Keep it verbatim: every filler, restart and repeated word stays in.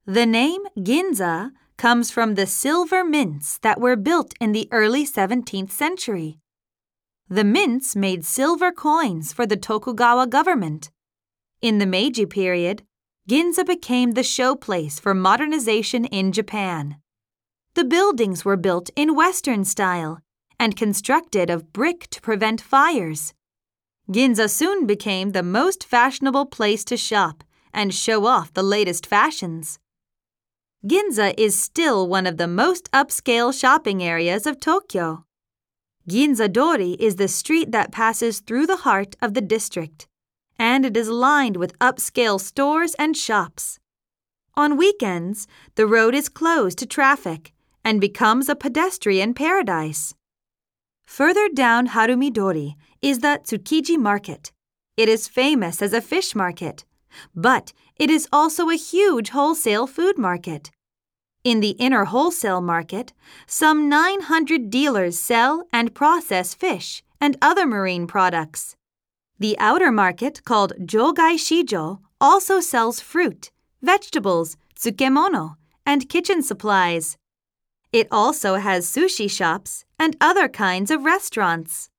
The name Ginza comes from the silver mints that were built in the early seventeenth century. The mints made silver coins for the Tokugawa government. In the Meiji period, Ginza became the showplace for modernization in Japan. The buildings were built in Western style and constructed of brick to prevent fires. Ginza soon became the most fashionable place to shop and show off the latest fashions. Ginza is still one of the most upscale shopping areas of Tokyo. Ginza-dori is the street that passes through the heart of the district, and it is lined with upscale stores and shops. On weekends, the road is closed to traffic and becomes a pedestrian paradise. Further down Harumidori is the Tsukiji Market. It is famous as a fish market, but it is also a huge wholesale food market. In the inner wholesale market, some nine hundred dealers sell and process fish and other marine products. The outer market, called Jogai Shijo, also sells fruit, vegetables, tsukemono, and kitchen supplies. It also has sushi shops and other kinds of restaurants.